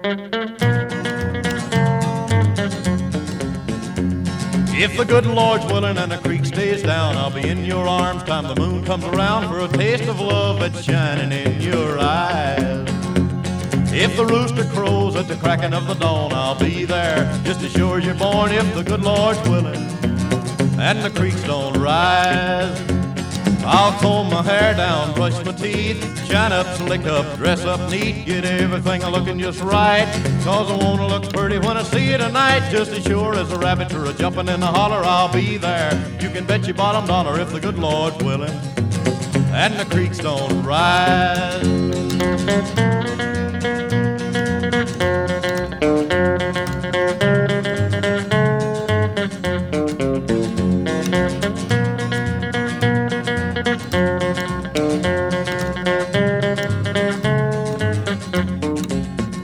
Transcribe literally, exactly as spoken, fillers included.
If the good Lord's willing and the creek stays down, I'll be in your arms time the moon comes around for a taste of love that's shining in your eyes. If the rooster crows at the cracking of the dawn, I'll be there just as sure as you're born. If the good Lord's willing and the creeks don't rise, I'll comb my hair down, brush my teeth, shine up, slick up, dress up neat, get everything looking just right, 'cause I wanna look pretty when I see you tonight. Just as sure as a rabbit or a jumping in the holler, I'll be there. You can bet your bottom dollar if the good Lord's willing and the creeks don't rise.